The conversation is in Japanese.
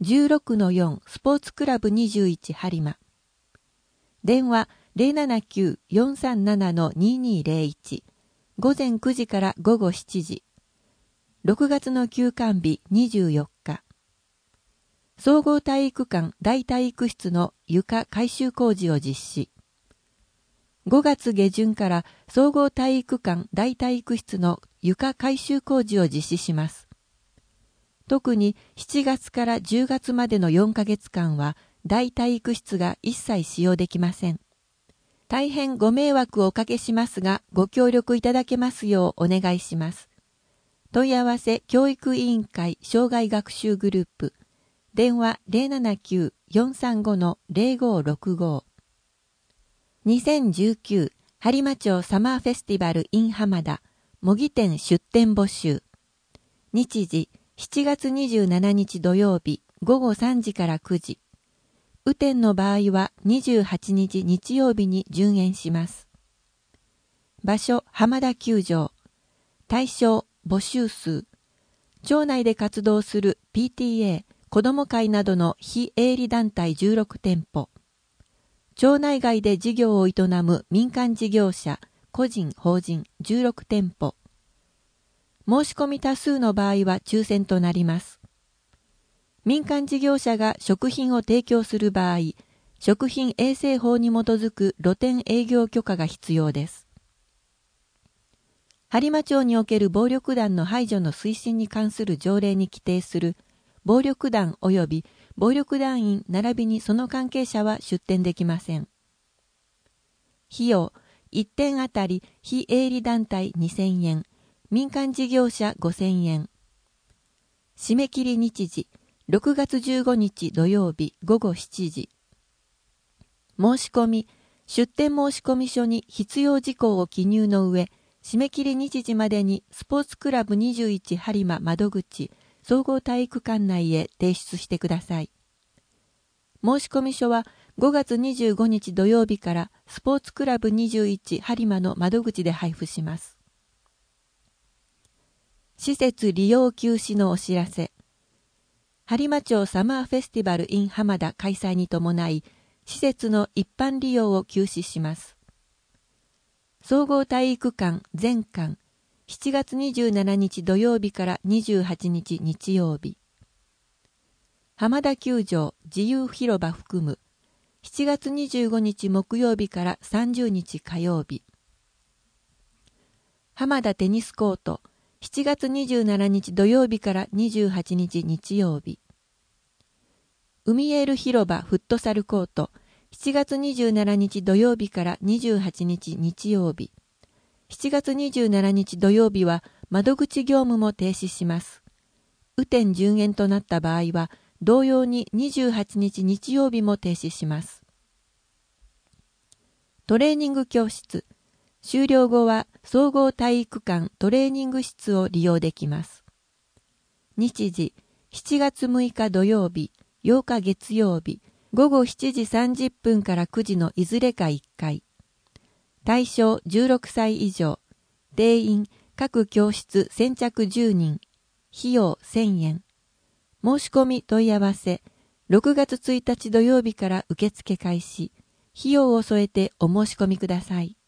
16-4 スポーツクラブ21播磨。電話 079-437-2201 午前9時から午後7時。6月の休館日24日。総合体育館大体育室の床改修工事を実施。5月下旬から総合体育館大体育室の床改修工事を実施します。特に7月から10月までの4ヶ月間は大体育室が一切使用できません。大変ご迷惑をおかけしますが、ご協力いただけますようお願いします。問い合わせ教育委員会障害学習グループ。電話 079-435-0565。2019 播磨町サマーフェスティバル in 浜田模擬店出店募集。日時7月27日土曜日午後3時から9時。雨天の場合は28日日曜日に順延します。場所浜田球場。対象募集数。町内で活動する PTA、子ども会などの非営利団体16店舗。町内外で事業を営む民間事業者、個人、法人16店舗。申し込み多数の場合は抽選となります。民間事業者が食品を提供する場合、食品衛生法に基づく露店営業許可が必要です。播磨町における暴力団の排除の推進に関する条例に規定する暴力団及び暴力団員並びにその関係者は出店できません。費用、1店あたり非営利団体2000円、民間事業者5000円。締め切り日時、6月15日土曜日午後7時。申し込み、出店申込書に必要事項を記入の上、締め切り日時までにスポーツクラブ21播磨窓口総合体育館内へ提出してください。申込書は5月25日土曜日からスポーツクラブ21播磨の窓口で配布します。施設利用休止のお知らせ。播磨町サマーフェスティバル in 浜田開催に伴い、施設の一般利用を休止します。総合体育館全館、7月27日土曜日から28日日曜日。浜田球場自由広場含む、7月25日木曜日から30日火曜日。浜田テニスコート、7月27日土曜日から28日日曜日。海エール広場フットサルコート、7月27日土曜日から28日日曜日。7月27日土曜日は窓口業務も停止します。雨天順延となった場合は、同様に28日日曜日も停止します。トレーニング教室。終了後は総合体育館トレーニング室を利用できます。日時、7月6日土曜日、8日月曜日、午後7時30分から9時のいずれか1回。対象16歳以上。定員各教室先着10人。費用1000円。申し込み問い合わせ。6月1日土曜日から受付開始。費用を添えてお申し込みください。